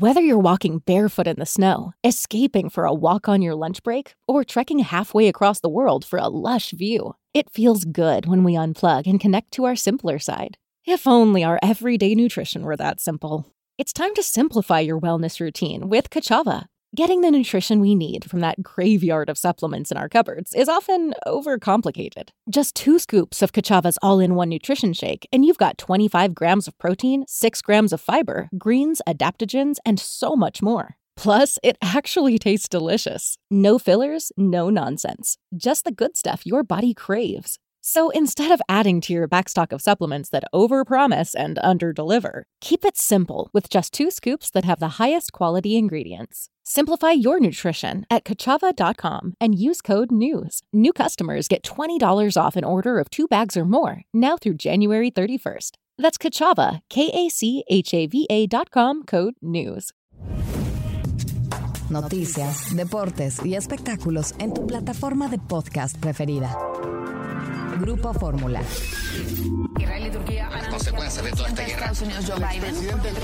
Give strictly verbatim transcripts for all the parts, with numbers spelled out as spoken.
Whether you're walking barefoot in the snow, escaping for a walk on your lunch break, or trekking halfway across the world for a lush view, it feels good when we unplug and connect to our simpler side. If only our everyday nutrition were that simple. It's time to simplify your wellness routine with Kachava. Getting the nutrition we need from that graveyard of supplements in our cupboards is often overcomplicated. Just two scoops of Kachava's all-in-one nutrition shake, and you've got twenty-five grams of protein, six grams of fiber, greens, adaptogens, and so much more. Plus, it actually tastes delicious. No fillers, no nonsense. Just the good stuff your body craves. So instead of adding to your backstock of supplements that overpromise and underdeliver, keep it simple with just two scoops that have the highest quality ingredients. Simplify your nutrition at kachava dot com and use code NEWS. New customers get twenty dollars off an order of two bags or more, now through January thirty-first. That's Kachava, K A C H A V A dot com, code NEWS. Noticias, deportes y espectáculos en tu plataforma de podcast preferida. Grupo Fórmula. Israel y Turquía las consecuencias de toda esta guerra. Estados Unidos, Joe Biden.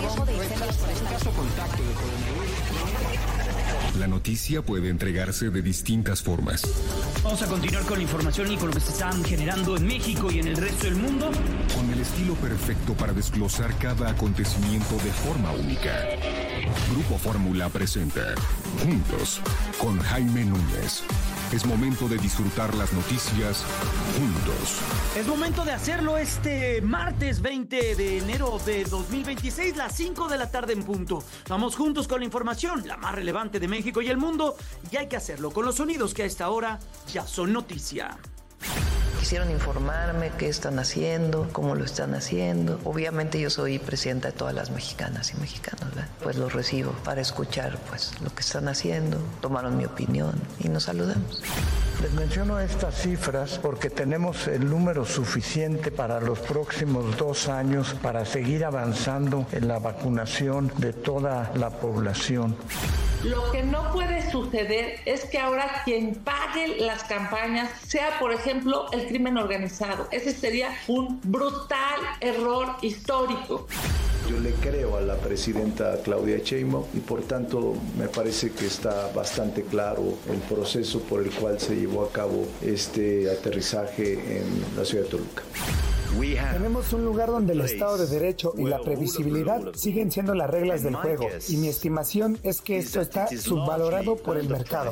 La noticia puede entregarse de distintas formas. Vamos a continuar con la información y con lo que se están generando en México y en el resto del mundo. Con el estilo perfecto para desglosar cada acontecimiento de forma única. Grupo Fórmula presenta Juntos con Jaime Núñez. Es momento de disfrutar las noticias juntos. Es momento de hacerlo este martes veinte de enero de dos mil veintiséis, las cinco de la tarde en punto. Vamos juntos con la información, la más relevante de México y el mundo, y hay que hacerlo con los sonidos que a esta hora ya son noticia. Quisieron informarme qué están haciendo, cómo lo están haciendo. Obviamente yo soy presidenta de todas las mexicanas y mexicanos, ¿verdad? Pues los recibo para escuchar pues lo que están haciendo, tomaron mi opinión y nos saludamos. Les menciono estas cifras porque tenemos el número suficiente para los próximos dos años para seguir avanzando en la vacunación de toda la población. Lo que no puede suceder es que ahora quien pague las campañas sea, por ejemplo, el crimen organizado. Ese sería un brutal error histórico. Yo le creo a la presidenta Claudia Sheinbaum y por tanto me parece que está bastante claro el proceso por el cual se llevó a cabo este aterrizaje en la ciudad de Toluca. Tenemos un lugar donde el Estado de Derecho y la previsibilidad siguen siendo las reglas del juego, y mi estimación es que esto está subvalorado por el mercado.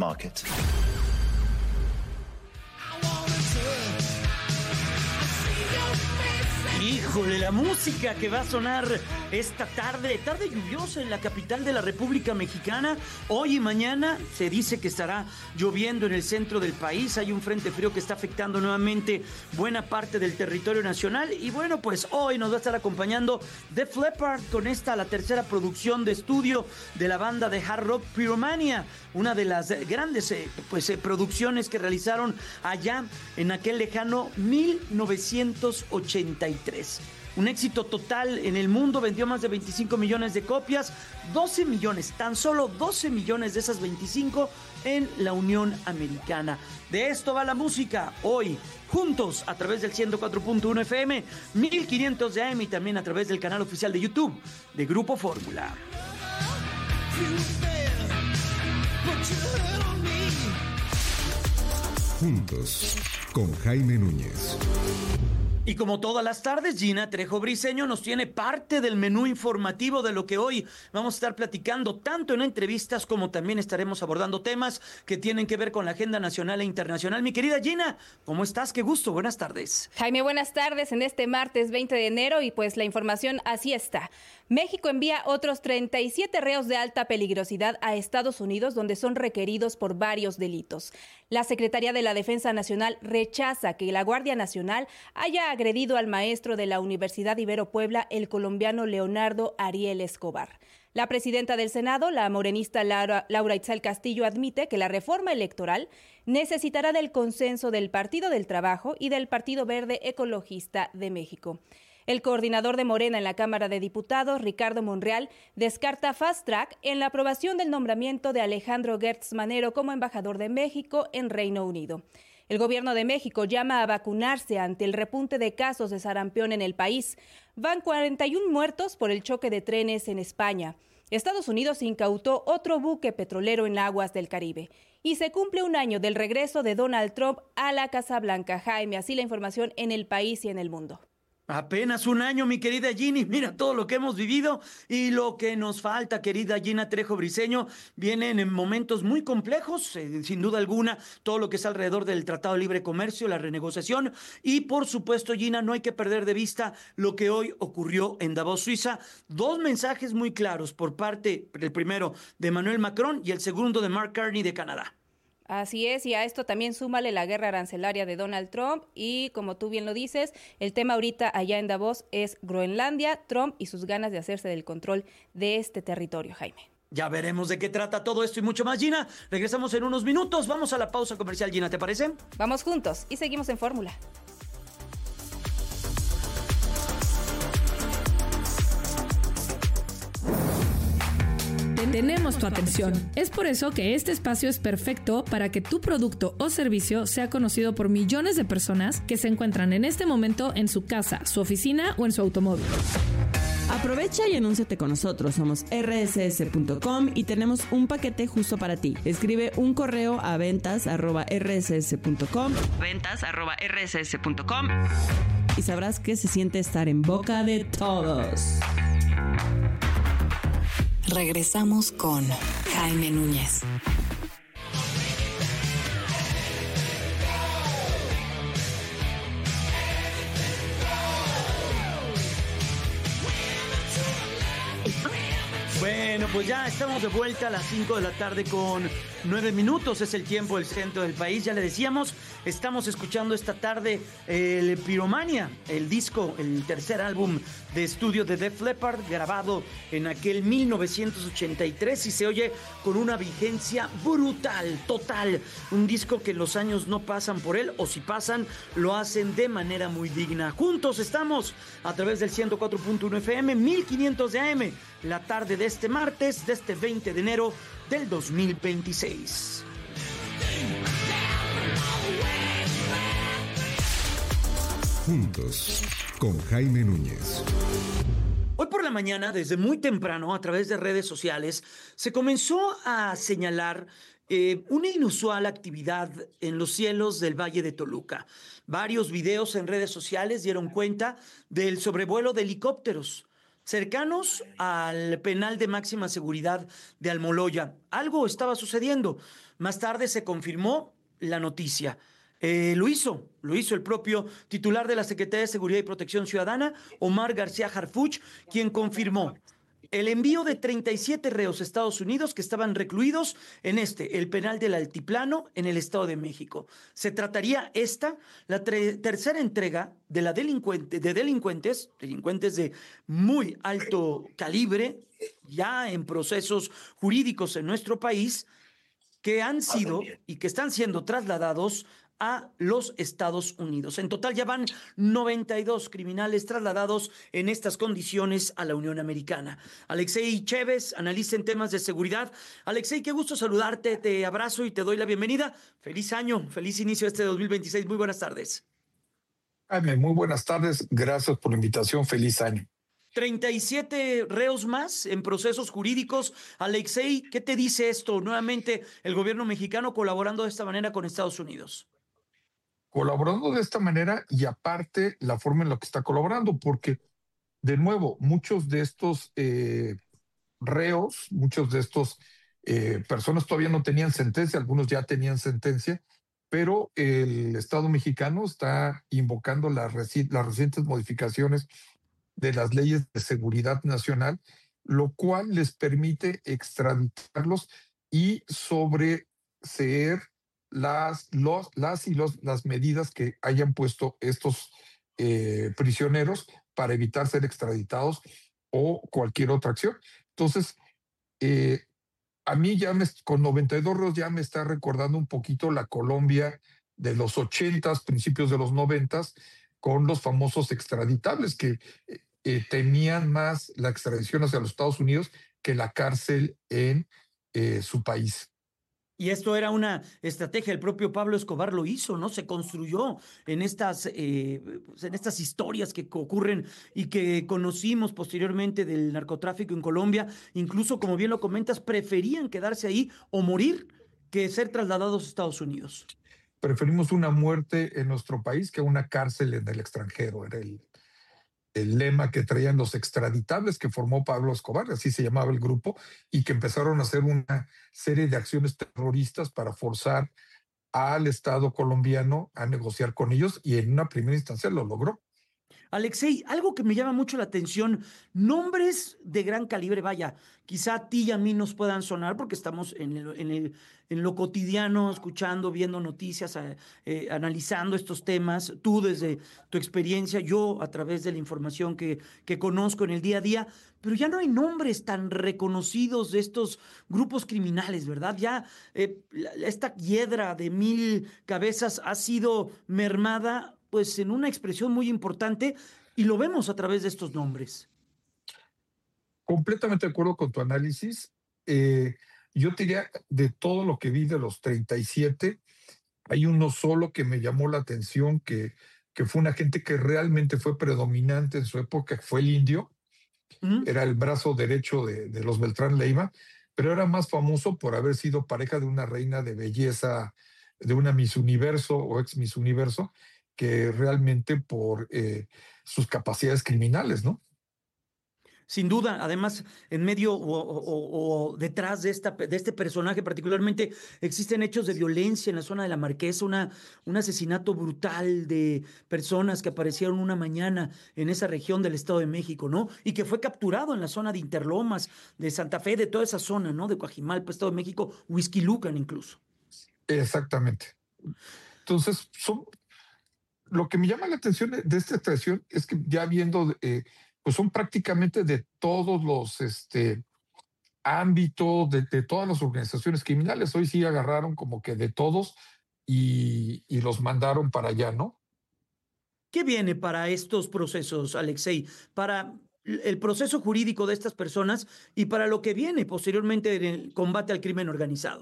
Híjole, la música que va a sonar esta tarde, tarde lluviosa en la capital de la República Mexicana. Hoy y mañana se dice que estará lloviendo en el centro del país. Hay un frente frío que está afectando nuevamente buena parte del territorio nacional. Y bueno, pues hoy nos va a estar acompañando Def Leppard con esta, la tercera producción de estudio de la banda de hard rock Pyromania. Una de las grandes eh, pues, eh, producciones que realizaron allá en aquel lejano mil novecientos ochenta y tres. Un éxito total en el mundo, vendió más de veinticinco millones de copias, doce millones, tan solo doce millones de esas veinticinco en la Unión Americana. De esto va la música hoy, juntos a través del ciento cuatro punto uno F M, mil quinientos de A M y también a través del canal oficial de YouTube de Grupo Fórmula. Juntos con Jaime Núñez. Y como todas las tardes, Gina Trejo Briseño nos tiene parte del menú informativo de lo que hoy vamos a estar platicando, tanto en entrevistas como también estaremos abordando temas que tienen que ver con la agenda nacional e internacional. Mi querida Gina, ¿cómo estás? Qué gusto, buenas tardes. Jaime, buenas tardes en este martes veinte de enero y pues la información así está. México envía otros treinta y siete reos de alta peligrosidad a Estados Unidos, donde son requeridos por varios delitos. La Secretaría de la Defensa Nacional rechaza que la Guardia Nacional haya agredido al maestro de la Universidad Ibero Puebla, el colombiano Leonardo Ariel Escobar. La presidenta del Senado, la morenista Laura, Laura Itzel Castillo, admite que la reforma electoral necesitará del consenso del Partido del Trabajo y del Partido Verde Ecologista de México. El coordinador de Morena en la Cámara de Diputados, Ricardo Monreal, descarta fast track en la aprobación del nombramiento de Alejandro Gertz Manero como embajador de México en Reino Unido. El gobierno de México llama a vacunarse ante el repunte de casos de sarampión en el país. Van cuarenta y uno muertos por el choque de trenes en España. Estados Unidos incautó otro buque petrolero en aguas del Caribe. Y se cumple un año del regreso de Donald Trump a la Casa Blanca. Jaime, así la información en el país y en el mundo. Apenas un año, mi querida Ginny, mira todo lo que hemos vivido y lo que nos falta, querida Gina Trejo Briceño. Vienen en momentos muy complejos, eh, sin duda alguna, todo lo que está alrededor del Tratado de Libre Comercio, la renegociación y, por supuesto, Gina, no hay que perder de vista lo que hoy ocurrió en Davos, Suiza. Dos mensajes muy claros por parte, el primero, de Emmanuel Macron y el segundo de Mark Carney de Canadá. Así es, y a esto también súmale la guerra arancelaria de Donald Trump y, como tú bien lo dices, el tema ahorita allá en Davos es Groenlandia, Trump y sus ganas de hacerse del control de este territorio, Jaime. Ya veremos de qué trata todo esto y mucho más, Gina. Regresamos en unos minutos, vamos a la pausa comercial, Gina, ¿te parece? Vamos juntos y seguimos en Fórmula. Tenemos tu atención. Es por eso que este espacio es perfecto para que tu producto o servicio sea conocido por millones de personas que se encuentran en este momento en su casa, su oficina o en su automóvil. Aprovecha y anúnciate con nosotros. Somos erre ese ese punto com y tenemos un paquete justo para ti. Escribe un correo a ventas arroba erre ese ese punto com ventas arroba erre ese ese punto com y sabrás qué se siente estar en boca de todos. Regresamos con Jaime Núñez. Bueno, pues ya estamos de vuelta a las cinco de la tarde con nueve minutos. Es el tiempo del centro del país. Ya le decíamos, estamos escuchando esta tarde el Pyromania, el disco, el tercer álbum de estudio de Def Leppard, grabado en aquel mil novecientos ochenta y tres y se oye con una vigencia brutal, total. Un disco que los años no pasan por él, o si pasan, lo hacen de manera muy digna. Juntos estamos a través del ciento cuatro punto uno F M, mil quinientos de A M, la tarde de este martes, de este veinte de enero del dos mil veintiséis. Juntos, con Jaime Núñez. Hoy por la mañana, desde muy temprano, a través de redes sociales, se comenzó a señalar eh, una inusual actividad en los cielos del Valle de Toluca. Varios videos en redes sociales dieron cuenta del sobrevuelo de helicópteros cercanos al penal de máxima seguridad de Almoloya. Algo estaba sucediendo. Más tarde se confirmó la noticia. Eh, lo hizo, lo hizo el propio titular de la Secretaría de Seguridad y Protección Ciudadana, Omar García Harfuch, quien confirmó el envío de treinta y siete reos a Estados Unidos que estaban recluidos en este, el penal del Altiplano, en el Estado de México. Se trataría esta, la tre- tercera entrega de, la delincuente, de delincuentes, delincuentes de muy alto calibre, ya en procesos jurídicos en nuestro país, que han sido y que están siendo trasladados a los Estados Unidos. En total ya van noventa y dos criminales trasladados en estas condiciones a la Unión Americana. Alexei Chévez, analista en temas de seguridad. Alexei, qué gusto saludarte, te abrazo y te doy la bienvenida. Feliz año, feliz inicio de este dos mil veintiséis. Muy buenas tardes. Jaime, muy buenas tardes. Gracias por la invitación. Feliz año. treinta y siete reos más en procesos jurídicos. Alexei, ¿qué te dice esto? Nuevamente, el gobierno mexicano colaborando de esta manera con Estados Unidos. Colaborando de esta manera y aparte la forma en la que está colaborando, porque de nuevo, muchos de estos eh, reos, muchos de estos eh, personas todavía no tenían sentencia, algunos ya tenían sentencia, pero el Estado mexicano está invocando las, reci- las recientes modificaciones de las leyes de seguridad nacional, lo cual les permite extraditarlos y sobreseer las, los, las y los, las medidas que hayan puesto estos eh, prisioneros para evitar ser extraditados o cualquier otra acción. Entonces, eh, a mí ya me, con noventa y dos reos ya me está recordando un poquito la Colombia de los ochentas, principios de los noventas, con los famosos extraditables que eh, temían más la extradición hacia los Estados Unidos que la cárcel en eh, su país. Y esto era una estrategia, el propio Pablo Escobar lo hizo, ¿no? Se construyó en estas, eh, pues, en estas historias que ocurren y que conocimos posteriormente del narcotráfico en Colombia. Incluso, como bien lo comentas, preferían quedarse ahí o morir que ser trasladados a Estados Unidos. Preferimos una muerte en nuestro país que una cárcel en el extranjero, era el, el lema que traían los extraditables que formó Pablo Escobar, así se llamaba el grupo, y que empezaron a hacer una serie de acciones terroristas para forzar al Estado colombiano a negociar con ellos, y en una primera instancia lo logró. Alexei, algo que me llama mucho la atención, nombres de gran calibre, vaya, quizá a ti y a mí nos puedan sonar porque estamos en, el, en, el, en lo cotidiano, escuchando, viendo noticias, eh, eh, analizando estos temas, tú desde tu experiencia, yo a través de la información que, que conozco en el día a día, pero ya no hay nombres tan reconocidos de estos grupos criminales, ¿verdad? Ya eh, esta hiedra de mil cabezas ha sido mermada pues en una expresión muy importante y lo vemos a través de estos nombres. Completamente de acuerdo con tu análisis. Eh, yo te diría, de todo lo que vi de los treinta y siete, hay uno solo que me llamó la atención, que, que fue un agente que realmente fue predominante en su época, que fue el Indio. ¿Mm? Era el brazo derecho de, de los Beltrán Leiva, pero era más famoso por haber sido pareja de una reina de belleza, de una Miss Universo o ex Miss Universo, que realmente por eh, sus capacidades criminales, ¿no? Sin duda, además, en medio o, o, o detrás de, esta, de este personaje particularmente existen hechos de violencia en la zona de la Marquesa, una, un asesinato brutal de personas que aparecieron una mañana en esa región del Estado de México, ¿no? Y que fue capturado en la zona de Interlomas, de Santa Fe, de toda esa zona, ¿no? De Coajimalpa, Estado de México, Huixquilucan incluso. Exactamente. Entonces, son... Lo que me llama la atención de esta extracción es que ya viendo, eh, pues son prácticamente de todos los este, ámbitos, de, de todas las organizaciones criminales. Hoy sí agarraron como que de todos y, y los mandaron para allá, ¿no? ¿Qué viene para estos procesos, Alexei? Para el proceso jurídico de estas personas y para lo que viene posteriormente en el combate al crimen organizado.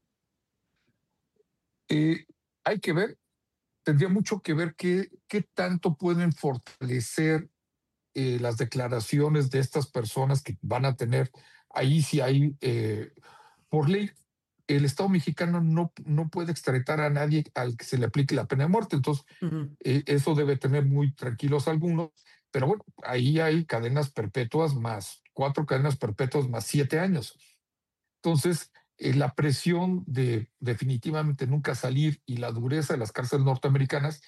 Eh, hay que ver. Tendría mucho que ver qué, qué tanto pueden fortalecer eh, las declaraciones de estas personas que van a tener. Ahí sí hay, eh, por ley, el Estado mexicano no, no puede extraditar a nadie al que se le aplique la pena de muerte. Entonces, uh-huh. eh, eso debe tener muy tranquilos algunos. Pero bueno, ahí hay cadenas perpetuas más, cuatro cadenas perpetuas más siete años. Entonces, Eh, la presión de definitivamente nunca salir y la dureza de las cárceles norteamericanas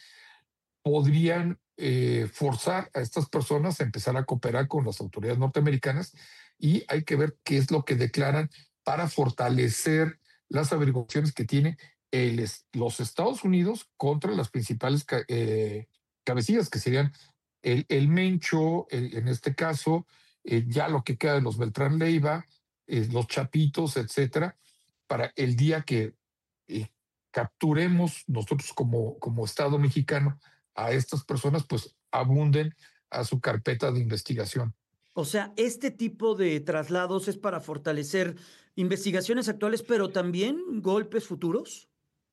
podrían eh, forzar a estas personas a empezar a cooperar con las autoridades norteamericanas, y hay que ver qué es lo que declaran para fortalecer las averiguaciones que tiene el, los Estados Unidos contra las principales eh, cabecillas, que serían el, el Mencho, el, en este caso, eh, ya lo que queda de los Beltrán Leiva, eh, los Chapitos, etcétera, para el día que eh, capturemos nosotros como, como Estado mexicano a estas personas, pues abunden a su carpeta de investigación. O sea, este tipo de traslados es para fortalecer investigaciones actuales, pero también golpes futuros.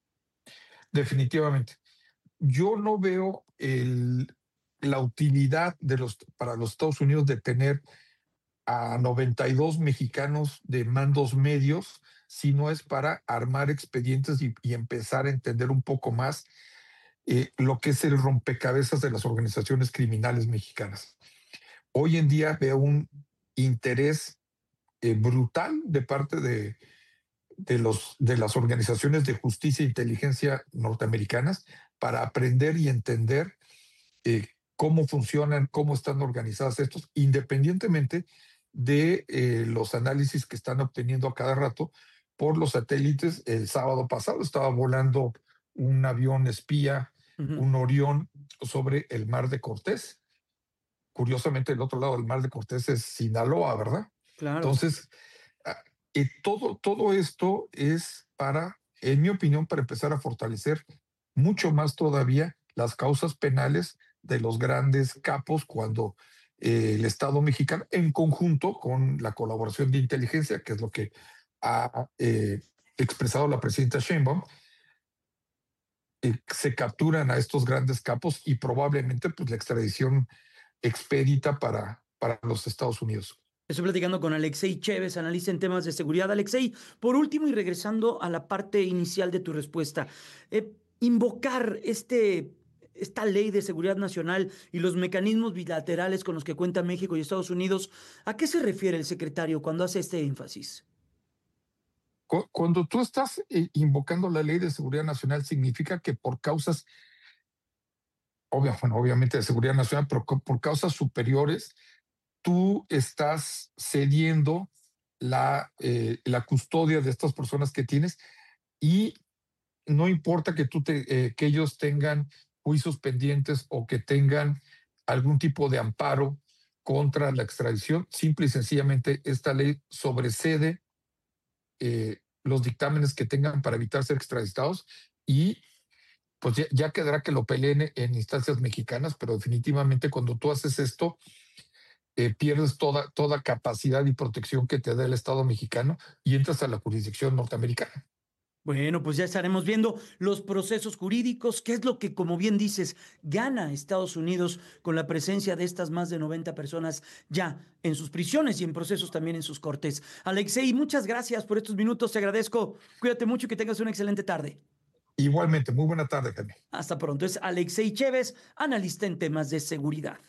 Definitivamente. Yo no veo el, la utilidad de los, para los Estados Unidos de tener a noventa y dos mexicanos de mandos medios, si no es para armar expedientes y, y empezar a entender un poco más eh, lo que es el rompecabezas de las organizaciones criminales mexicanas. Hoy en día veo un interés eh, brutal de parte de, de, los, de las organizaciones de justicia e inteligencia norteamericanas para aprender y entender eh, cómo funcionan, cómo están organizadas estos, independientemente de eh, los análisis que están obteniendo a cada rato por los satélites. El sábado pasado estaba volando un avión espía, uh-huh. un Orión, sobre el Mar de Cortés. Curiosamente, el otro lado del Mar de Cortés es Sinaloa, ¿verdad? Claro. Entonces, eh, todo, todo esto es para, en mi opinión, para empezar a fortalecer mucho más todavía las causas penales de los grandes capos, cuando eh, el Estado mexicano, en conjunto con la colaboración de inteligencia, que es lo que ha eh, expresado la presidenta Sheinbaum, eh, se capturan a estos grandes capos y probablemente pues, la extradición expedita para, para los Estados Unidos. Estoy platicando con Alexei Chévez, analista en temas de seguridad. Alexei, por último y regresando a la parte inicial de tu respuesta, eh, invocar este, esta ley de seguridad nacional y los mecanismos bilaterales con los que cuentan México y Estados Unidos, ¿a qué se refiere el secretario cuando hace este énfasis? Cuando tú estás eh, invocando la ley de seguridad nacional, significa que por causas, obvia, bueno, obviamente de seguridad nacional, pero por causas superiores, tú estás cediendo la, eh, la custodia de estas personas que tienes y no importa que, tú te, eh, que ellos tengan juicios pendientes o que tengan algún tipo de amparo contra la extradición, simple y sencillamente esta ley sobresede eh, los dictámenes que tengan para evitar ser extraditados y pues ya, ya quedará que lo peleen en instancias mexicanas, pero definitivamente cuando tú haces esto, Eh, pierdes toda, toda capacidad y protección que te da el Estado mexicano y entras a la jurisdicción norteamericana. Bueno, pues ya estaremos viendo los procesos jurídicos, qué es lo que, como bien dices, gana Estados Unidos con la presencia de estas más de noventa personas ya en sus prisiones y en procesos también en sus cortes. Alexei, muchas gracias por estos minutos, te agradezco. Cuídate mucho y que tengas una excelente tarde. Igualmente, muy buena tarde, Jaime. Hasta pronto. Es Alexei Chévez, analista en temas de seguridad.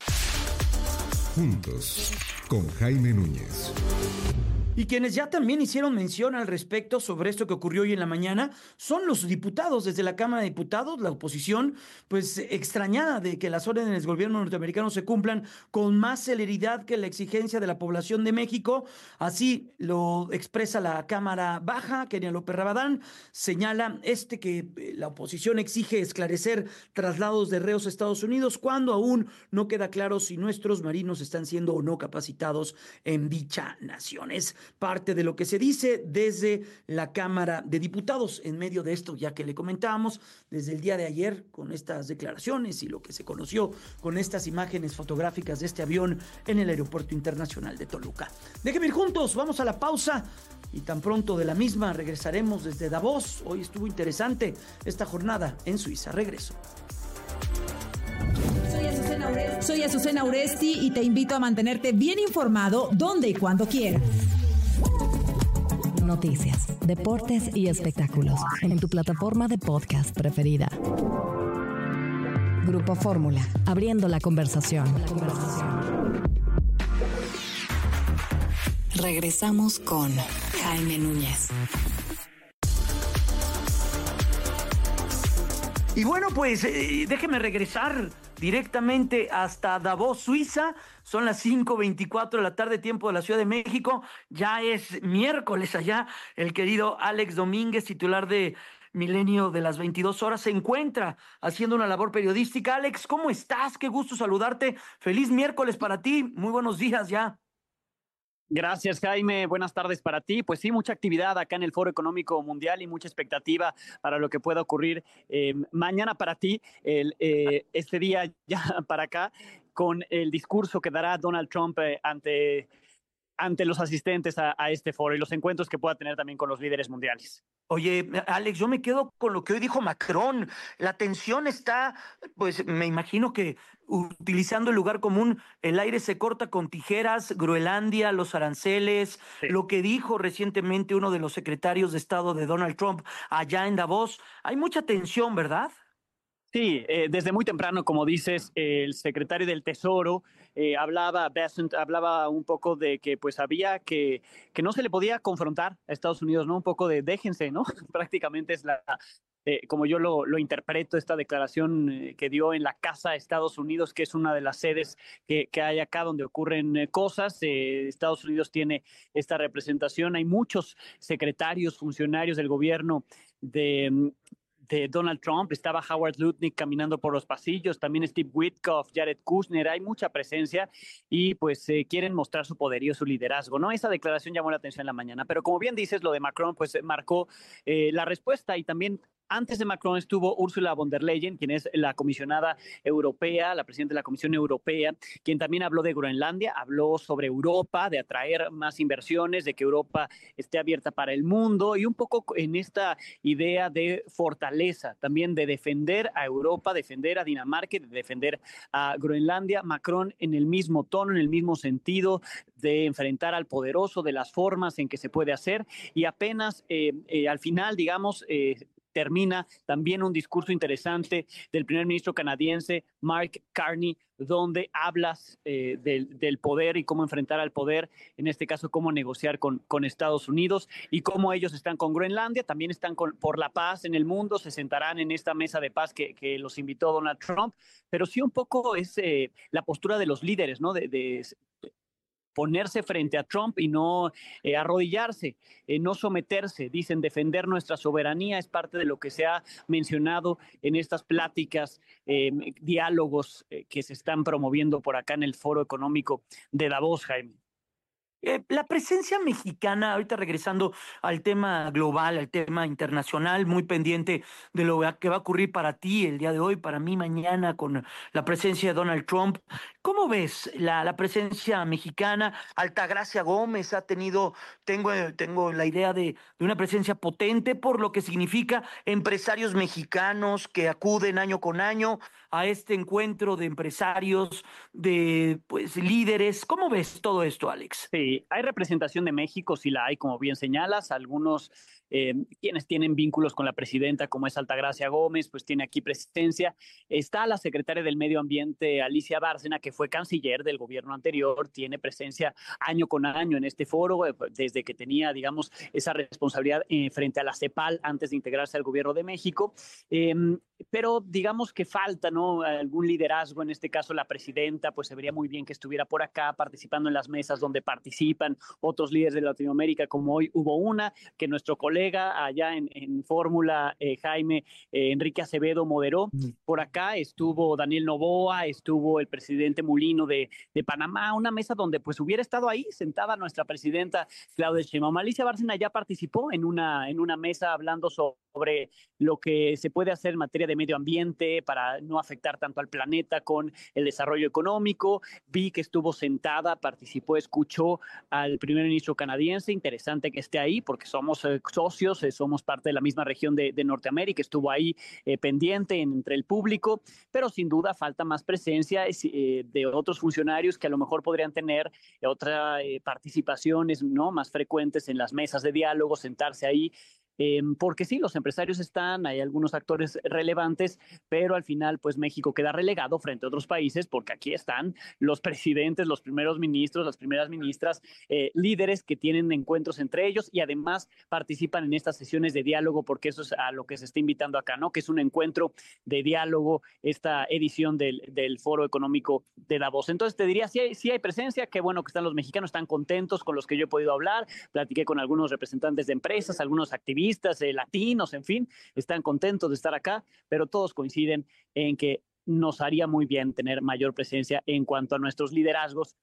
Juntos, con Jaime Núñez. Y quienes ya también hicieron mención al respecto sobre esto que ocurrió hoy en la mañana son los diputados desde la Cámara de Diputados, la oposición, pues extrañada de que las órdenes del gobierno norteamericano se cumplan con más celeridad que la exigencia de la población de México. Así lo expresa la Cámara Baja, Kenia López Rabadán, señala este que la oposición exige esclarecer traslados de reos a Estados Unidos cuando aún no queda claro si nuestros marinos están siendo o no capacitados en dicha nación. Es parte de lo que se dice desde la Cámara de Diputados en medio de esto, ya que le comentábamos desde el día de ayer con estas declaraciones y lo que se conoció con estas imágenes fotográficas de este avión en el Aeropuerto Internacional de Toluca. Déjenme ir juntos, vamos a la pausa y tan pronto de la misma regresaremos desde Davos. Hoy estuvo interesante esta jornada en Suiza. Regreso. Soy Azucena Uresti. Soy Azucena Uresti y te invito a mantenerte bien informado donde y cuando quieras. Noticias, deportes y espectáculos en tu plataforma de podcast preferida. Grupo Fórmula, abriendo la conversación. La conversación. Regresamos con Jaime Núñez. Y bueno, pues eh, déjeme regresar directamente hasta Davos, Suiza. Son las cinco veinticuatro de la tarde, tiempo de la Ciudad de México. Ya es miércoles allá. El querido Alex Domínguez, titular de Milenio de las veintidós horas, se encuentra haciendo una labor periodística. Alex, ¿cómo estás? Qué gusto saludarte. Feliz miércoles para ti. Muy buenos días ya. Gracias, Jaime. Buenas tardes para ti. Pues sí, mucha actividad acá en el Foro Económico Mundial y mucha expectativa para lo que pueda ocurrir eh, mañana para ti, el, eh, este día ya para acá, con el discurso que dará Donald Trump eh, ante, ante los asistentes a, a este foro y los encuentros que pueda tener también con los líderes mundiales. Oye, Alex, yo me quedo con lo que hoy dijo Macron. La tensión está, pues me imagino que utilizando el lugar común, el aire se corta con tijeras, Groenlandia, los aranceles, sí. Lo que dijo recientemente uno de los secretarios de Estado de Donald Trump allá en Davos. Hay mucha tensión, ¿verdad? Sí, eh, desde muy temprano, como dices, eh, el secretario del Tesoro eh, hablaba, Bessent, hablaba un poco de que pues había que, que no se le podía confrontar a Estados Unidos, ¿no? Un poco de déjense, ¿no? Prácticamente es la, eh, como yo lo, lo interpreto, esta declaración eh, que dio en la Casa de Estados Unidos, que es una de las sedes que, que hay acá donde ocurren eh, cosas. Eh, Estados Unidos tiene esta representación. Hay muchos secretarios, funcionarios del gobierno de... de Donald Trump, estaba Howard Lutnick caminando por los pasillos, también Steve Witkoff, Jared Kushner, hay mucha presencia y pues eh, quieren mostrar su poderío, su liderazgo, ¿no? Esa declaración llamó la atención en la mañana, pero como bien dices, lo de Macron pues marcó eh, la respuesta y también Antes de Macron estuvo Ursula von der Leyen, quien es la comisionada europea, la presidenta de la Comisión Europea, quien también habló de Groenlandia, habló sobre Europa, de atraer más inversiones, de que Europa esté abierta para el mundo y un poco en esta idea de fortaleza, también de defender a Europa, defender a Dinamarca, de defender a Groenlandia. Macron en el mismo tono, en el mismo sentido de enfrentar al poderoso, de las formas en que se puede hacer y apenas eh, eh, al final, digamos, eh, termina también un discurso interesante del primer ministro canadiense Mark Carney, donde hablas eh, del, del poder y cómo enfrentar al poder, en este caso cómo negociar con, con Estados Unidos y cómo ellos están con Groenlandia, también están con, por la paz en el mundo, se sentarán en esta mesa de paz que, que los invitó Donald Trump, pero sí un poco es eh, la postura de los líderes, ¿no? De, de ponerse frente a Trump y no eh, arrodillarse, eh, no someterse. Dicen defender nuestra soberanía es parte de lo que se ha mencionado en estas pláticas, eh, diálogos eh, que se están promoviendo por acá en el Foro Económico de Davos, Jaime. Eh, la presencia mexicana, ahorita regresando al tema global, al tema internacional, muy pendiente de lo que va a ocurrir para ti el día de hoy, para mí mañana con la presencia de Donald Trump. ¿Cómo ves la, la presencia mexicana? Altagracia Gómez ha tenido, tengo, tengo la idea de, de una presencia potente por lo que significa empresarios mexicanos que acuden año con año a este encuentro de empresarios, de pues líderes. ¿Cómo ves todo esto, Alex? Sí, hay representación de México, sí la hay, como bien señalas. Algunos eh, quienes tienen vínculos con la presidenta, como es Altagracia Gómez, pues tiene aquí presencia. Está la secretaria del Medio Ambiente, Alicia Bárcena, que fue canciller del gobierno anterior, tiene presencia año con año en este foro, desde que tenía, digamos, esa responsabilidad eh, frente a la CEPAL antes de integrarse al gobierno de México. Eh, pero digamos que falta, ¿no?, algún liderazgo, en este caso la presidenta, pues se vería muy bien que estuviera por acá participando en las mesas donde participan otros líderes de Latinoamérica, como hoy hubo una, que nuestro colega allá en, en Fórmula, eh, Jaime, eh, Enrique Acevedo moderó. Por acá estuvo Daniel Noboa, estuvo el presidente Mulino de, de Panamá, una mesa donde pues hubiera estado ahí sentada nuestra presidenta Claudia Sheinbaum. Alicia Bárcena ya participó en una, en una mesa hablando sobre lo que se puede hacer en materia de medio ambiente para no afectar tanto al planeta con el desarrollo económico. Vi que estuvo sentada, participó, escuchó al primer ministro canadiense. Interesante que esté ahí porque somos eh, socios, eh, somos parte de la misma región de, de Norteamérica. Estuvo ahí eh, pendiente en, entre el público, pero sin duda falta más presencia eh, de otros funcionarios que a lo mejor podrían tener eh, otras eh, participaciones, ¿no?, más frecuentes en las mesas de diálogo, sentarse ahí. Eh, porque sí, los empresarios están, hay algunos actores relevantes, pero al final pues México queda relegado frente a otros países porque aquí están los presidentes, los primeros ministros, las primeras ministras, eh, líderes que tienen encuentros entre ellos y además participan en estas sesiones de diálogo, porque eso es a lo que se está invitando acá, ¿no?, que es un encuentro de diálogo, esta edición del, del Foro Económico de Davos. Entonces te diría, sí hay, sí hay presencia, qué bueno que están los mexicanos, están contentos con los que yo he podido hablar, platiqué con algunos representantes de empresas, algunos activistas, Eh, latinos, en fin, están contentos de estar acá, pero todos coinciden en que nos haría muy bien tener mayor presencia en cuanto a nuestros liderazgos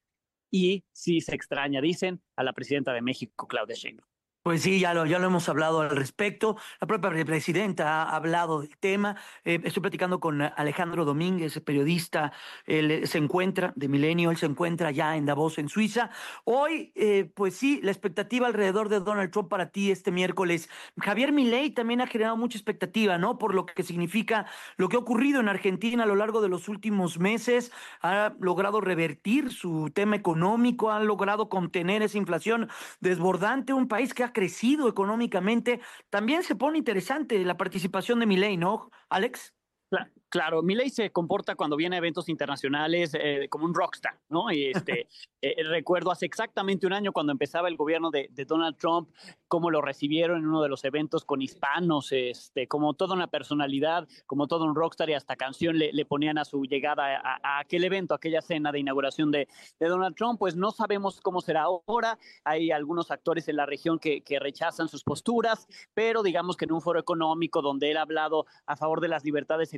y sí se extraña, dicen, a la presidenta de México, Claudia Sheinbaum. Pues sí, ya lo, ya lo hemos hablado al respecto. La propia presidenta ha hablado del tema. Eh, estoy platicando con Alejandro Domínguez, periodista. Él se encuentra, de Milenio, él se encuentra ya en Davos, en Suiza. Hoy, eh, pues sí, la expectativa alrededor de Donald Trump para ti este miércoles. Javier Milei también ha generado mucha expectativa, ¿no?, por lo que significa lo que ha ocurrido en Argentina a lo largo de los últimos meses. Ha logrado revertir su tema económico, ha logrado contener esa inflación desbordante, un país que ha crecido económicamente. También se pone interesante la participación de Milei, ¿no, Alex? Claro, Milei se comporta cuando viene a eventos internacionales eh, como un rockstar, ¿no? Y este, eh, recuerdo hace exactamente un año cuando empezaba el gobierno de, de Donald Trump, cómo lo recibieron en uno de los eventos con hispanos, este, como toda una personalidad, como todo un rockstar, y hasta canción le, le ponían a su llegada a, a aquel evento, a aquella cena de inauguración de, de Donald Trump. Pues no sabemos cómo será ahora. Hay algunos actores en la región que, que rechazan sus posturas, pero digamos que en un foro económico donde él ha hablado a favor de las libertades económicas,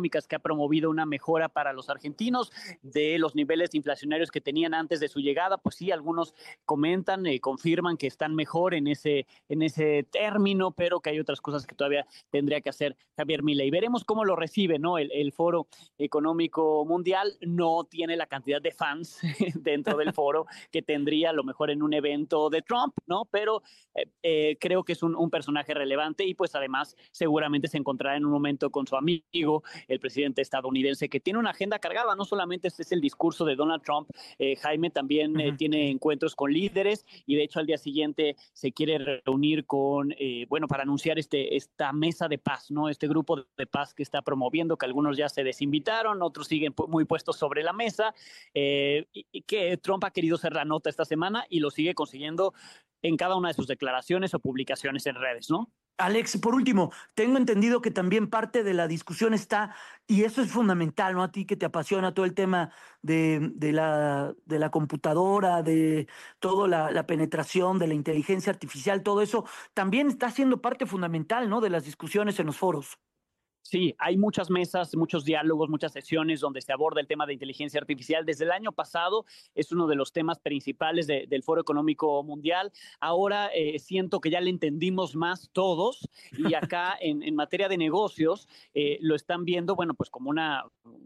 económicas que ha promovido una mejora para los argentinos de los niveles inflacionarios que tenían antes de su llegada. Pues sí, algunos comentan, eh, confirman que están mejor en ese, en ese término, pero que hay otras cosas que todavía tendría que hacer Javier Milei. Veremos cómo lo recibe, ¿no? El, el Foro Económico Mundial no tiene la cantidad de fans dentro del foro que tendría a lo mejor en un evento de Trump, ¿no? Pero eh, eh, creo que es un, un personaje relevante y pues además seguramente se encontrará en un momento con su amigo, el presidente estadounidense, que tiene una agenda cargada. No solamente este es el discurso de Donald Trump, eh, Jaime también eh, uh-huh. tiene encuentros con líderes y de hecho al día siguiente se quiere reunir con, eh, bueno, para anunciar este, esta mesa de paz, ¿no? Este grupo de paz que está promoviendo, que algunos ya se desinvitaron, otros siguen muy puestos sobre la mesa, eh, y, y que Trump ha querido hacer la nota esta semana y lo sigue consiguiendo en cada una de sus declaraciones o publicaciones en redes, ¿no? Alex, por último, tengo entendido que también parte de la discusión está, y eso es fundamental, ¿no? A ti que te apasiona todo el tema de, de, la, de la computadora, de toda la, la penetración de la inteligencia artificial, todo eso también está siendo parte fundamental, ¿no? De las discusiones en los foros. Sí, hay muchas mesas, muchos diálogos, muchas sesiones donde se aborda el tema de inteligencia artificial. Desde el año pasado es uno de los temas principales de, del Foro Económico Mundial. Ahora eh, siento que ya le entendimos más todos y acá en, en materia de negocios eh, lo están viendo, bueno, pues como una...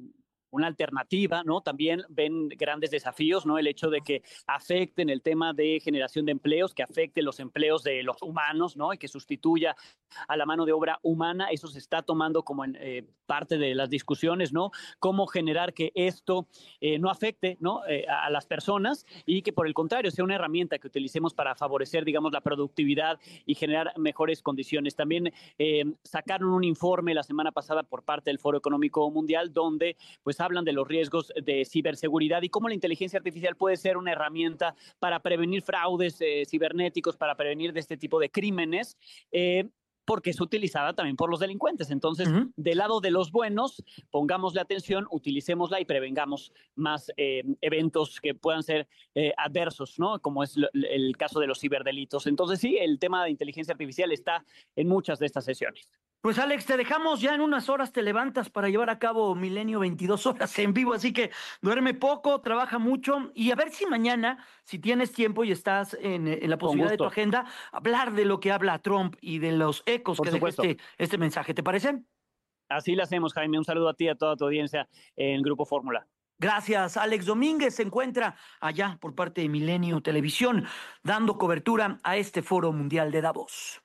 una alternativa, ¿no? También ven grandes desafíos, ¿no? El hecho de que afecten el tema de generación de empleos, que afecte los empleos de los humanos, ¿no? Y que sustituya a la mano de obra humana. Eso se está tomando como en, eh, parte de las discusiones, ¿no? Cómo generar que esto eh, no afecte, ¿no? Eh, a, a las personas y que por el contrario sea una herramienta que utilicemos para favorecer, digamos, la productividad y generar mejores condiciones. También eh, sacaron un informe la semana pasada por parte del Foro Económico Mundial donde, pues, hablan de los riesgos de ciberseguridad y cómo la inteligencia artificial puede ser una herramienta para prevenir fraudes eh, cibernéticos, para prevenir de este tipo de crímenes, eh, porque es utilizada también por los delincuentes. Entonces, uh-huh. del lado de los buenos, pongámosle atención, utilicémosla y prevengamos más eh, eventos que puedan ser eh, adversos, ¿no? Como es lo, el caso de los ciberdelitos. Entonces, sí, el tema de inteligencia artificial está en muchas de estas sesiones. Pues Alex, te dejamos ya en unas horas, te levantas para llevar a cabo Milenio veintidós horas en vivo, así que duerme poco, trabaja mucho y a ver si mañana, si tienes tiempo y estás en, en la posibilidad de tu agenda, hablar de lo que habla Trump y de los ecos Por que deja este, este mensaje, ¿te parece? Así lo hacemos, Jaime, un saludo a ti y a toda tu audiencia en Grupo Fórmula. Gracias. Alex Domínguez se encuentra allá por parte de Milenio Televisión dando cobertura a este Foro Mundial de Davos.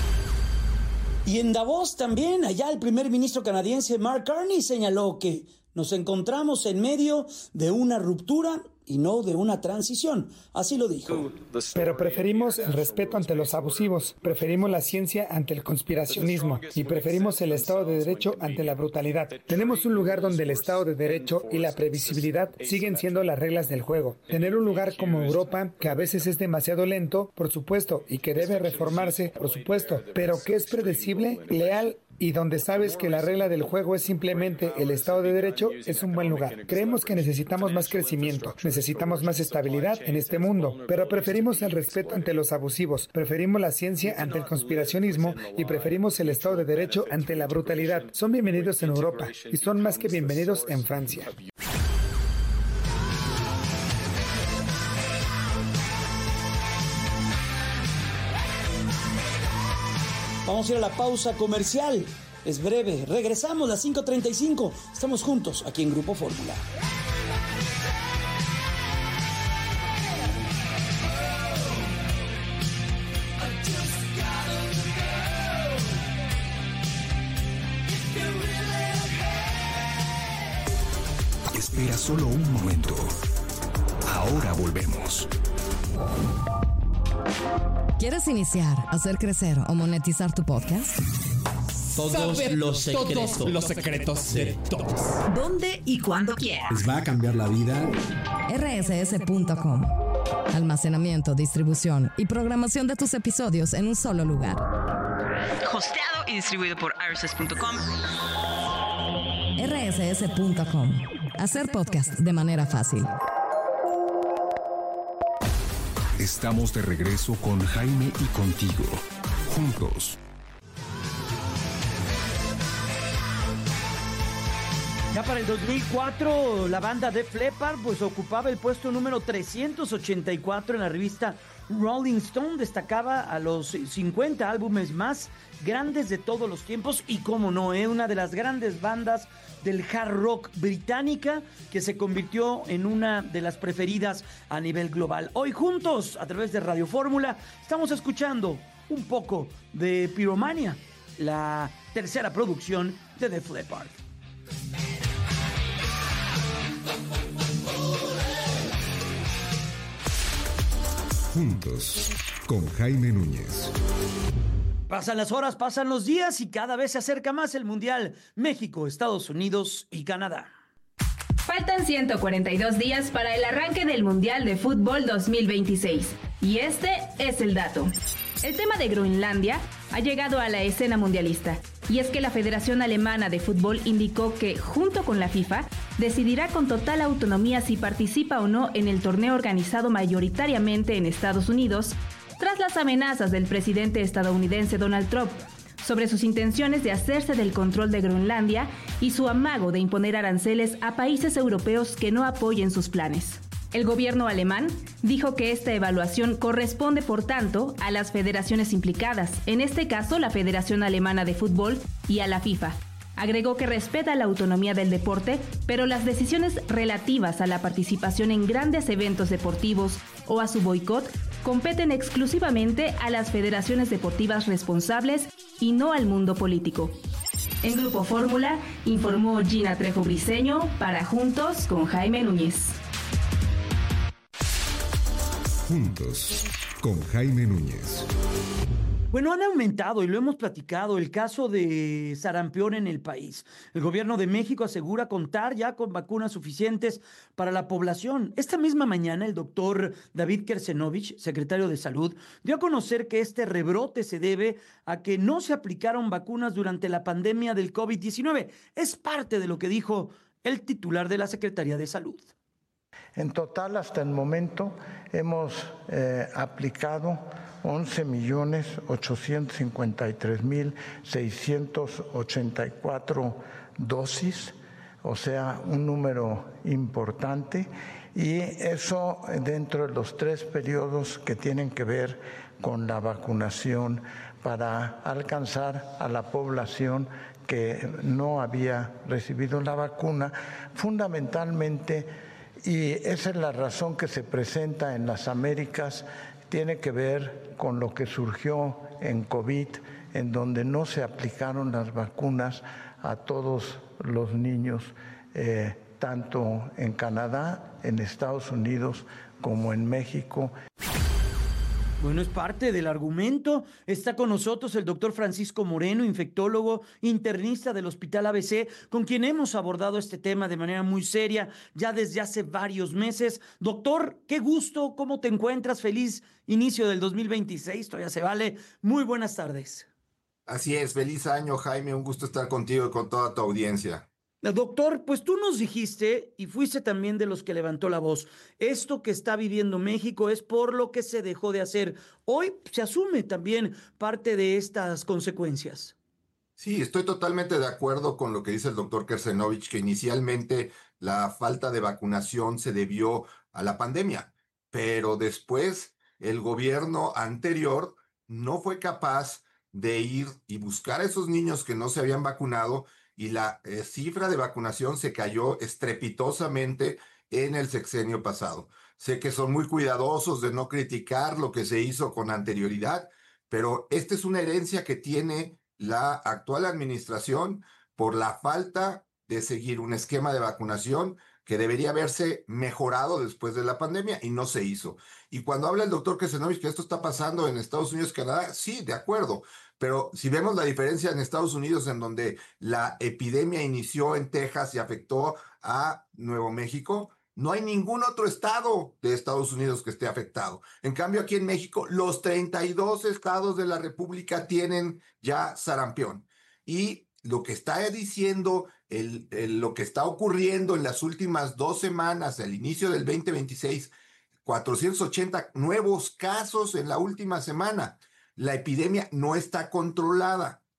Y en Davos también, allá el primer ministro canadiense Mark Carney señaló que nos encontramos en medio de una ruptura y no de una transición. Así lo dijo. Pero preferimos el respeto ante los abusivos, preferimos la ciencia ante el conspiracionismo y preferimos el Estado de Derecho ante la brutalidad. Tenemos un lugar donde el Estado de Derecho y la previsibilidad siguen siendo las reglas del juego. Tener un lugar como Europa, que a veces es demasiado lento, por supuesto, y que debe reformarse, por supuesto, pero que es predecible, leal, y donde sabes que la regla del juego es simplemente el Estado de Derecho, es un buen lugar. Creemos que necesitamos más crecimiento, necesitamos más estabilidad en este mundo, pero preferimos el respeto ante los abusivos, preferimos la ciencia ante el conspiracionismo y preferimos el Estado de Derecho ante la brutalidad. Son bienvenidos en Europa y son más que bienvenidos en Francia. Vamos a ir a la pausa comercial. Es breve. Regresamos a las cinco treinta y cinco. Estamos juntos aquí en Grupo Fórmula. Espera solo un momento. Ahora volvemos. ¿Quieres iniciar, hacer crecer o monetizar tu podcast? Todos Saber los secretos. Todos los secretos de todos. ¿Dónde y cuándo quieras? Les va a cambiar la vida. R S S punto com. Almacenamiento, distribución y programación de tus episodios en un solo lugar. Hosteado y distribuido por R S S punto com. R S S punto com. Hacer podcast de manera fácil. Estamos de regreso con Jaime y contigo. Juntos. Ya para el dos mil cuatro, la banda Def Leppard pues ocupaba el puesto número trescientos ochenta y cuatro en la revista Rolling Stone. Destacaba a los cincuenta álbumes más grandes de todos los tiempos y, como no, ¿eh? una de las grandes bandas del hard rock británica que se convirtió en una de las preferidas a nivel global. Hoy juntos, a través de Radio Fórmula, estamos escuchando un poco de Pyromania, la tercera producción de Def Leppard. Juntos, con Jaime Núñez. Pasan las horas, pasan los días y cada vez se acerca más el Mundial. México, Estados Unidos y Canadá. Faltan ciento cuarenta y dos días para el arranque del Mundial de Fútbol dos mil veintiséis. Y este es el dato. El tema de Groenlandia ha llegado a la escena mundialista. Y es que la Federación Alemana de Fútbol indicó que, junto con la FIFA, decidirá con total autonomía si participa o no en el torneo organizado mayoritariamente en Estados Unidos, tras las amenazas del presidente estadounidense Donald Trump sobre sus intenciones de hacerse del control de Groenlandia y su amago de imponer aranceles a países europeos que no apoyen sus planes. El gobierno alemán dijo que esta evaluación corresponde, por tanto, a las federaciones implicadas, en este caso la Federación Alemana de Fútbol y a la FIFA. Agregó que respeta la autonomía del deporte, pero las decisiones relativas a la participación en grandes eventos deportivos o a su boicot competen exclusivamente a las federaciones deportivas responsables y no al mundo político. En Grupo Fórmula, informó Gina Trejo Briceño para Juntos con Jaime Núñez. Juntos, con Jaime Núñez. Bueno, han aumentado, y lo hemos platicado, el caso de sarampión en el país. El gobierno de México asegura contar ya con vacunas suficientes para la población. Esta misma mañana, el doctor David Kersenovich, secretario de Salud, dio a conocer que este rebrote se debe a que no se aplicaron vacunas durante la pandemia del COVID diecinueve. Es parte de lo que dijo el titular de la Secretaría de Salud. En total, hasta el momento, hemos eh, aplicado once millones ochocientos cincuenta y tres mil seiscientos ochenta y cuatro dosis, o sea, un número importante, y eso dentro de los tres periodos que tienen que ver con la vacunación para alcanzar a la población que no había recibido la vacuna, fundamentalmente. Y esa es la razón que se presenta en las Américas, tiene que ver con lo que surgió en COVID, en donde no se aplicaron las vacunas a todos los niños, eh, tanto en Canadá, en Estados Unidos, como en México. Bueno, es parte del argumento. Está con nosotros el doctor Francisco Moreno, infectólogo, internista del Hospital A B C, con quien hemos abordado este tema de manera muy seria ya desde hace varios meses. Doctor, qué gusto, ¿cómo te encuentras? Feliz inicio del dos mil veintiséis, todavía se vale. Muy buenas tardes. Así es, feliz año, Jaime, un gusto estar contigo y con toda tu audiencia. Doctor, pues tú nos dijiste, y fuiste también de los que levantó la voz, esto que está viviendo México es por lo que se dejó de hacer. Hoy se asume también parte de estas consecuencias. Sí, estoy totalmente de acuerdo con lo que dice el doctor Kersenovich, que inicialmente la falta de vacunación se debió a la pandemia, pero después el gobierno anterior no fue capaz de ir y buscar a esos niños que no se habían vacunado, y la eh, cifra de vacunación se cayó estrepitosamente en el sexenio pasado. Sé que son muy cuidadosos de no criticar lo que se hizo con anterioridad, pero esta es una herencia que tiene la actual administración por la falta de seguir un esquema de vacunación que debería haberse mejorado después de la pandemia y no se hizo. Y cuando habla el doctor Kersenovich que esto está pasando en Estados Unidos y Canadá, sí, de acuerdo, pero si vemos la diferencia en Estados Unidos, en donde la epidemia inició en Texas y afectó a Nuevo México, no hay ningún otro estado de Estados Unidos que esté afectado. En cambio, aquí en México, los treinta y dos estados de la República tienen ya sarampión. Y lo que está diciendo, el, el, lo que está ocurriendo en las últimas dos semanas, al inicio del veinte veintiséis, cuatrocientos ochenta nuevos casos en la última semana. La epidemia no está controlada.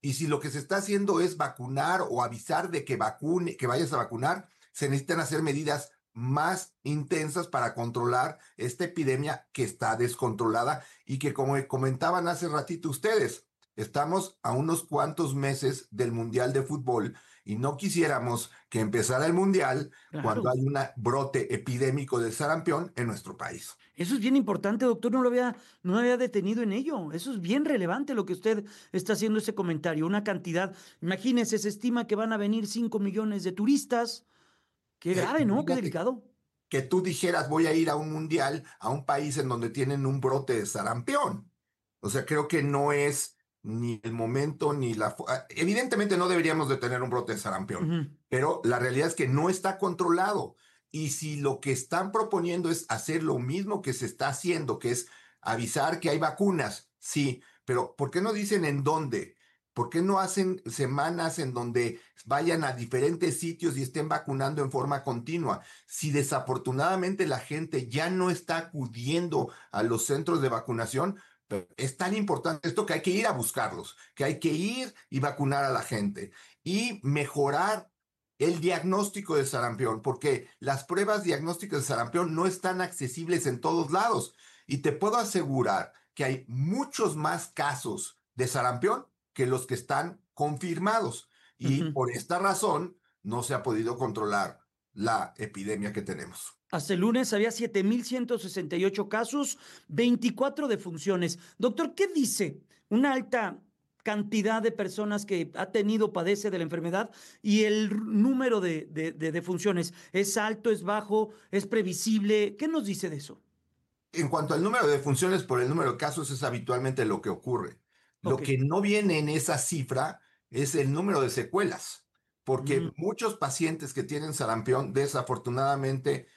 Y si lo que se está haciendo es vacunar o avisar de que vacune, que vayas a vacunar, se necesitan hacer medidas más intensas para controlar esta epidemia que está descontrolada y que, como comentaban hace ratito ustedes, estamos a unos cuantos meses del Mundial de Fútbol y no quisiéramos que empezara el Mundial Claro. cuando hay un brote epidémico de sarampión en nuestro país. Eso es bien importante, doctor, no lo había, no me había detenido en ello. Eso es bien relevante lo que usted está haciendo ese comentario. Una cantidad, imagínese, se estima que van a venir cinco millones de turistas. Qué grave, ¿no? Qué delicado. Que tú dijeras, voy a ir a un mundial, a un país en donde tienen un brote de sarampión. O sea, creo que no es ni el momento ni la... Evidentemente no deberíamos de tener un brote de sarampión, uh-huh. pero la realidad es que no está controlado. Y si lo que están proponiendo es hacer lo mismo que se está haciendo, que es avisar que hay vacunas, sí, pero ¿por qué no dicen en dónde? ¿Por qué no hacen semanas en donde vayan a diferentes sitios y estén vacunando en forma continua? Si desafortunadamente la gente ya no está acudiendo a los centros de vacunación, es tan importante esto que hay que ir a buscarlos, que hay que ir y vacunar a la gente y mejorar el diagnóstico de sarampión, porque las pruebas diagnósticas de sarampión no están accesibles en todos lados. Y te puedo asegurar que hay muchos más casos de sarampión que los que están confirmados. Y uh-huh. por esta razón no se ha podido controlar la epidemia que tenemos. Hasta el lunes había siete mil ciento sesenta y ocho casos, veinticuatro defunciones. Doctor, ¿qué dice una alta cantidad de personas que ha tenido, padece de la enfermedad y el número de, de, de defunciones? ¿Es alto, es bajo, es previsible? ¿Qué nos dice de eso? En cuanto al número de defunciones por el número de casos, es habitualmente lo que ocurre. Lo okay. que no viene en esa cifra es el número de secuelas, porque mm. muchos pacientes que tienen sarampión, desafortunadamente,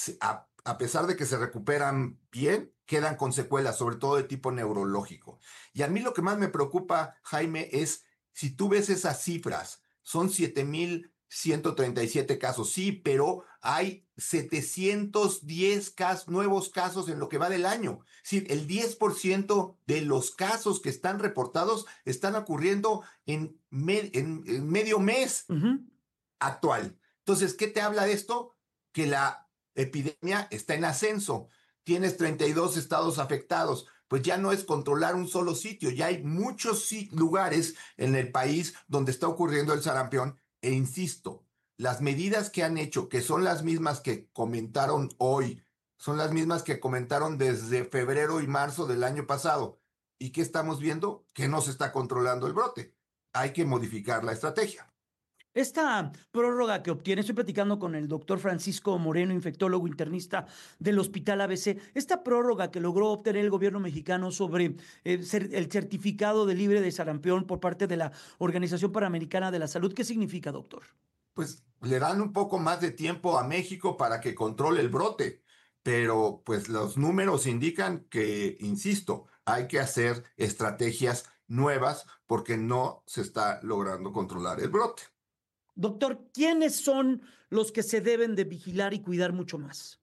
a, a pesar de que se recuperan bien, quedan con secuelas, sobre todo de tipo neurológico. Y a mí lo que más me preocupa, Jaime, es si tú ves esas cifras, son siete mil ciento treinta y siete casos, sí, pero hay setecientos diez casos, nuevos casos en lo que va del año. Sí, el diez por ciento de los casos que están reportados están ocurriendo en, me, en, en medio mes uh-huh. actual. Entonces, ¿qué te habla de esto? Que la epidemia está en ascenso. Tienes treinta y dos estados afectados. Pues ya no es controlar un solo sitio, ya hay muchos lugares en el país donde está ocurriendo el sarampión. E insisto, las medidas que han hecho, que son las mismas que comentaron hoy, son las mismas que comentaron desde febrero y marzo del año pasado. ¿Y qué estamos viendo? Que no se está controlando el brote. Hay que modificar la estrategia. Esta prórroga que obtiene, estoy platicando con el doctor Francisco Moreno, infectólogo internista del Hospital A B C, esta prórroga que logró obtener el gobierno mexicano sobre eh, el certificado de libre de sarampión por parte de la Organización Panamericana de la Salud, ¿qué significa, doctor? Pues le dan un poco más de tiempo a México para que controle el brote, pero pues los números indican que, insisto, hay que hacer estrategias nuevas porque no se está logrando controlar el brote. Doctor, ¿quiénes son los que se deben de vigilar y cuidar mucho más?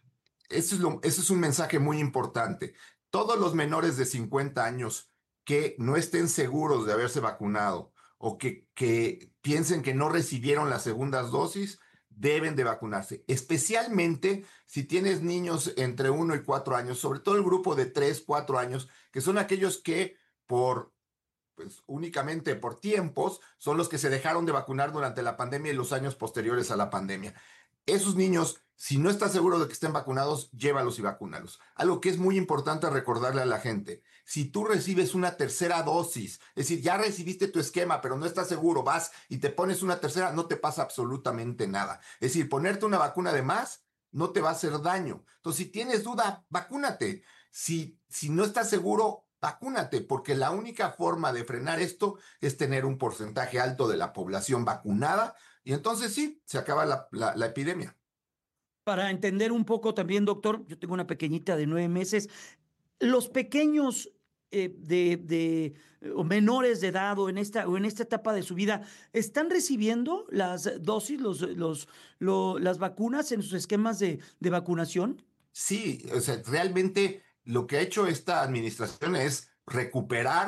Ese es, lo, ese es un mensaje muy importante. Todos los menores de cincuenta años que no estén seguros de haberse vacunado o que, que piensen que no recibieron las segundas dosis, deben de vacunarse. Especialmente si tienes niños entre uno y cuatro años, sobre todo el grupo de tres, cuatro años, que son aquellos que por... pues únicamente por tiempos, son los que se dejaron de vacunar durante la pandemia y los años posteriores a la pandemia. Esos niños, si no estás seguro de que estén vacunados, llévalos y vacúnalos. Algo que es muy importante recordarle a la gente, si tú recibes una tercera dosis, es decir, ya recibiste tu esquema, pero no estás seguro, vas y te pones una tercera, no te pasa absolutamente nada. Es decir, ponerte una vacuna de más no te va a hacer daño. Entonces, si tienes duda, vacúnate. Si, si no estás seguro, vacúnate, porque la única forma de frenar esto es tener un porcentaje alto de la población vacunada y entonces sí, se acaba la, la, la epidemia. Para entender un poco también, doctor, yo tengo una pequeñita de nueve meses, los pequeños eh, de, de o menores de edad o en esta, o en esta etapa de su vida, ¿están recibiendo las dosis, los, los, lo, las vacunas en sus esquemas de, de vacunación? Sí, o sea, realmente... lo que ha hecho esta administración es recuperar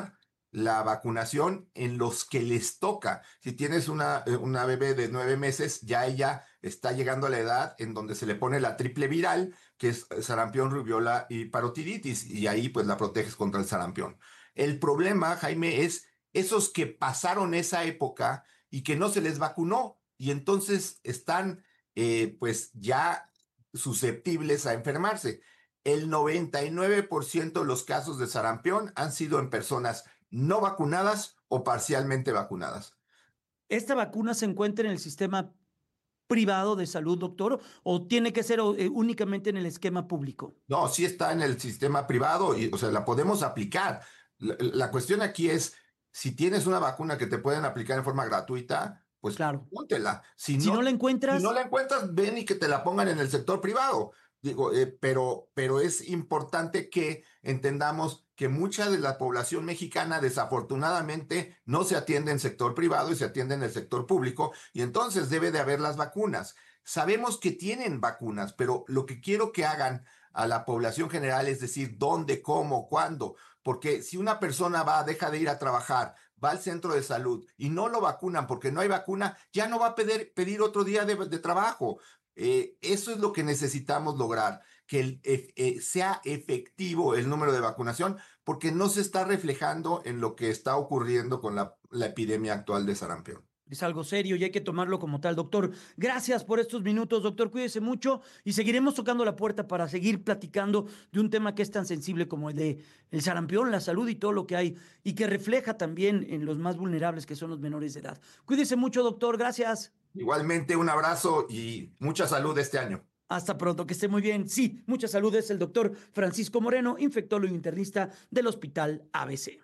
la vacunación en los que les toca. Si tienes una, una bebé de nueve meses, ya ella está llegando a la edad en donde se le pone la triple viral, que es sarampión, rubiola y parotiditis, y ahí pues la proteges contra el sarampión. El problema, Jaime, es esos que pasaron esa época y que no se les vacunó, y entonces están eh, pues ya susceptibles a enfermarse. El noventa y nueve por ciento de los casos de sarampión han sido en personas no vacunadas o parcialmente vacunadas. ¿Esta vacuna se encuentra en el sistema privado de salud, doctor, o tiene que ser eh, únicamente en el esquema público? No, sí está en el sistema privado y, o sea, la podemos aplicar. La, la cuestión aquí es, si tienes una vacuna que te pueden aplicar en forma gratuita, pues claro, póntela. Si, si no, no la encuentras... Si no la encuentras, ven y que te la pongan en el sector privado. Digo, eh, pero, pero es importante que entendamos que mucha de la población mexicana desafortunadamente no se atiende en sector privado y se atiende en el sector público, y entonces debe de haber las vacunas. Sabemos que tienen vacunas, pero lo que quiero que hagan a la población general es decir dónde, cómo, cuándo, porque si una persona va, deja de ir a trabajar, va al centro de salud y no lo vacunan porque no hay vacuna, ya no va a pedir, pedir otro día de, de trabajo. Eh, eso es lo que necesitamos lograr, que el, eh, eh, sea efectivo el número de vacunación, porque no se está reflejando en lo que está ocurriendo con la, la epidemia actual de sarampión. Es algo serio y hay que tomarlo como tal, doctor. Gracias por estos minutos, doctor. Cuídese mucho y seguiremos tocando la puerta para seguir platicando de un tema que es tan sensible como el de el sarampión, la salud y todo lo que hay, y que refleja también en los más vulnerables, que son los menores de edad. Cuídese mucho, doctor. Gracias. Igualmente, un abrazo y mucha salud este año. Hasta pronto, que esté muy bien. Sí, mucha salud. Es el doctor Francisco Moreno, infectólogo internista del Hospital A B C.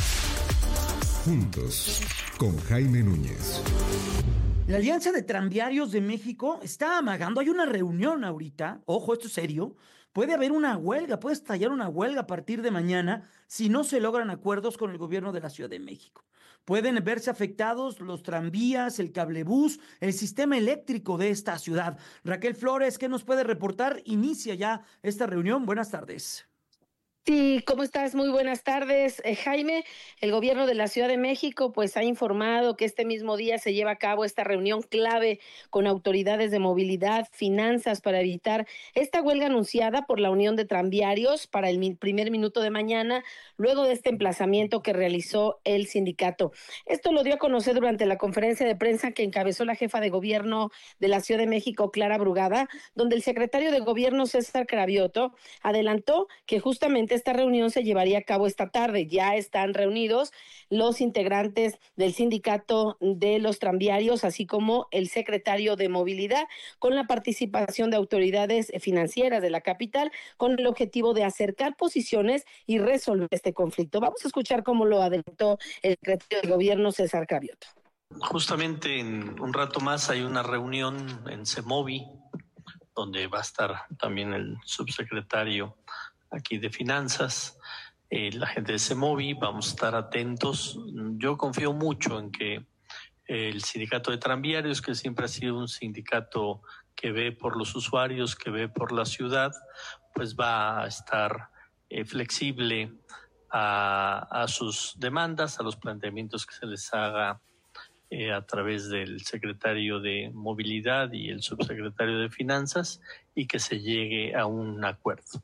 Juntos, con Jaime Núñez. La Alianza de Tranviarios de México está amagando. Hay una reunión ahorita. Ojo, esto es serio. Puede haber una huelga, puede estallar una huelga a partir de mañana si no se logran acuerdos con el gobierno de la Ciudad de México. Pueden verse afectados los tranvías, el cablebús, el sistema eléctrico de esta ciudad. Raquel Flores, ¿qué nos puede reportar? Inicia ya esta reunión. Buenas tardes. Sí, ¿cómo estás? Muy buenas tardes, eh, Jaime. El gobierno de la Ciudad de México pues ha informado que este mismo día se lleva a cabo esta reunión clave con autoridades de movilidad, finanzas, para evitar esta huelga anunciada por la Unión de Tranviarios para el primer minuto de mañana, luego de este emplazamiento que realizó el sindicato. Esto lo dio a conocer durante la conferencia de prensa que encabezó la jefa de gobierno de la Ciudad de México, Clara Brugada, donde el secretario de Gobierno, César Cravioto, adelantó que justamente esta reunión se llevaría a cabo esta tarde. Ya están reunidos los integrantes del sindicato de los tranviarios, así como el secretario de Movilidad, con la participación de autoridades financieras de la capital, con el objetivo de acercar posiciones y resolver este conflicto. Vamos a escuchar cómo lo adelantó el secretario de Gobierno, César Cravioto. Justamente en un rato más hay una reunión en CEMOVI, donde va a estar también el subsecretario aquí de Finanzas, eh, la gente de CEMOVI. Vamos a estar atentos. Yo confío mucho en que el sindicato de tranviarios, que siempre ha sido un sindicato que ve por los usuarios, que ve por la ciudad, pues va a estar eh, flexible a, a sus demandas, a los planteamientos que se les haga eh, a través del secretario de Movilidad y el subsecretario de Finanzas, y que se llegue a un acuerdo.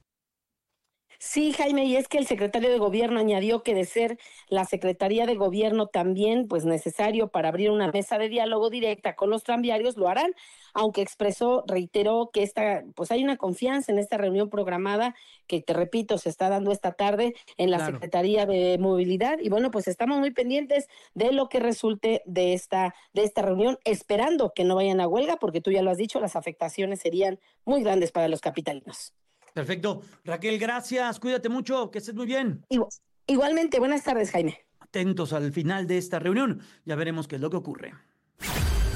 Sí, Jaime, y es que el secretario de Gobierno añadió que de ser la Secretaría de Gobierno también pues necesario para abrir una mesa de diálogo directa con los tranviarios, lo harán, aunque expresó, reiteró que esta, pues hay una confianza en esta reunión programada que, te repito, se está dando esta tarde en la claro. Secretaría de Movilidad, y bueno, pues estamos muy pendientes de lo que resulte de esta, de esta reunión, esperando que no vayan a huelga, porque tú ya lo has dicho, las afectaciones serían muy grandes para los capitalinos. Perfecto. Raquel, gracias. Cuídate mucho. Que estés muy bien. Igualmente. Buenas tardes, Jaime. Atentos al final de esta reunión. Ya veremos qué es lo que ocurre.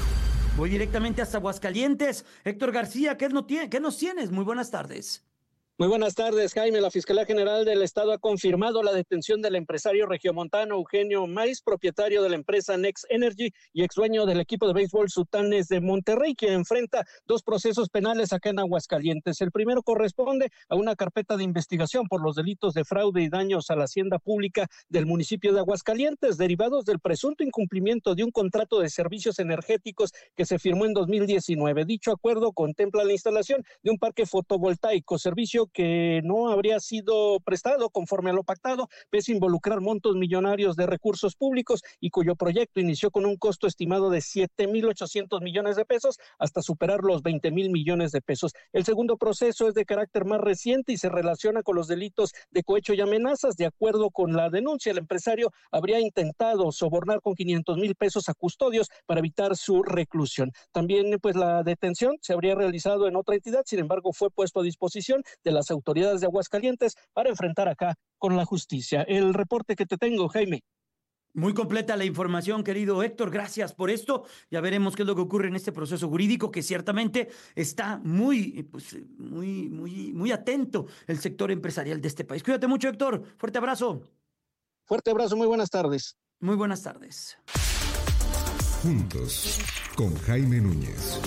Voy directamente hasta Aguascalientes. Héctor García, ¿qué, no tiene, ¿qué nos tienes? Muy buenas tardes. Muy buenas tardes, Jaime. La Fiscalía General del Estado ha confirmado la detención del empresario regiomontano Eugenio Maiz, propietario de la empresa Next Energy y ex dueño del equipo de béisbol Sultanes de Monterrey, quien enfrenta dos procesos penales acá en Aguascalientes. El primero corresponde a una carpeta de investigación por los delitos de fraude y daños a la hacienda pública del municipio de Aguascalientes, derivados del presunto incumplimiento de un contrato de servicios energéticos que se firmó en dos mil diecinueve. Dicho acuerdo contempla la instalación de un parque fotovoltaico, servicio que no habría sido prestado conforme a lo pactado, pese a involucrar montos millonarios de recursos públicos y cuyo proyecto inició con un costo estimado de siete mil ochocientos millones de pesos hasta superar los veinte mil millones de pesos. El segundo proceso es de carácter más reciente y se relaciona con los delitos de cohecho y amenazas. De acuerdo con la denuncia, el empresario habría intentado sobornar con quinientos mil pesos a custodios para evitar su reclusión. También, pues, la detención se habría realizado en otra entidad, sin embargo, fue puesto a disposición de las autoridades de Aguascalientes para enfrentar acá con la justicia. El reporte que te tengo, Jaime. Muy completa la información, querido Héctor, gracias por esto. Ya veremos qué es lo que ocurre en este proceso jurídico, que ciertamente está muy, pues, muy, muy, muy atento el sector empresarial de este país. Cuídate mucho, Héctor. Fuerte abrazo. Fuerte abrazo, muy buenas tardes. Muy buenas tardes. Juntos, con Jaime Núñez.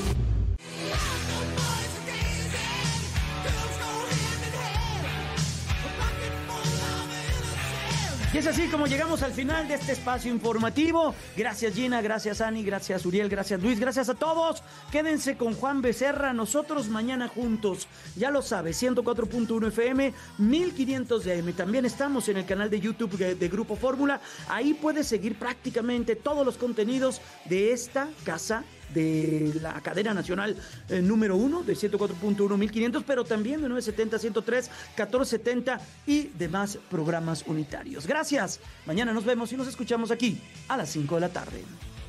Y es así como llegamos al final de este espacio informativo. Gracias, Gina, gracias, Ani, gracias, Uriel, gracias, Luis, gracias a todos. Quédense con Juan Becerra, nosotros mañana juntos. Ya lo sabes, ciento cuatro punto uno F M, mil quinientos de A M. También estamos en el canal de YouTube de, de Grupo Fórmula. Ahí puedes seguir prácticamente todos los contenidos de esta casa de la cadena nacional eh, número uno de ciento cuatro punto uno mil quinientos, pero también de novecientos setenta, ciento tres, catorce setenta y demás programas unitarios. Gracias. Mañana nos vemos y nos escuchamos aquí a las cinco de la tarde.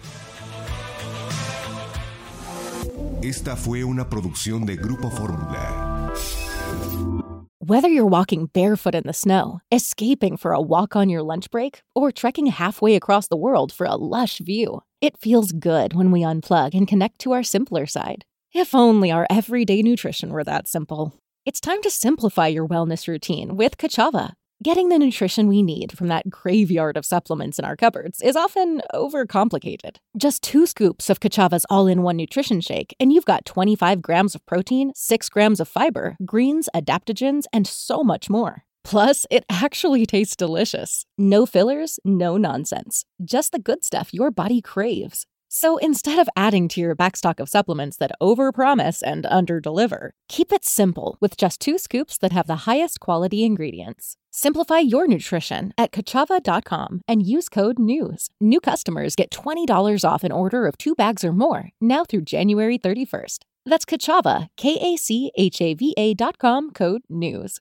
Esta fue una producción de Grupo Fórmula. Whether you're walking barefoot in the snow, escaping for a walk on your lunch break, or trekking halfway across the world for a lush view, it feels good when we unplug and connect to our simpler side. If only our everyday nutrition were that simple. It's time to simplify your wellness routine with Kachava. Getting the nutrition we need from that graveyard of supplements in our cupboards is often overcomplicated. Just two scoops of Kachava's all-in-one nutrition shake, and you've got twenty-five grams of protein, six grams of fiber, greens, adaptogens, and so much more. Plus, it actually tastes delicious. No fillers, no nonsense. Just the good stuff your body craves. So instead of adding to your backstock of supplements that overpromise and underdeliver, keep it simple with just two scoops that have the highest quality ingredients. Simplify your nutrition at Kachava dot com and use code NEWS. New customers get twenty dollars off an order of two bags or more, now through January thirty-first. That's Kachava, K A C H A V A dot com, code NEWS.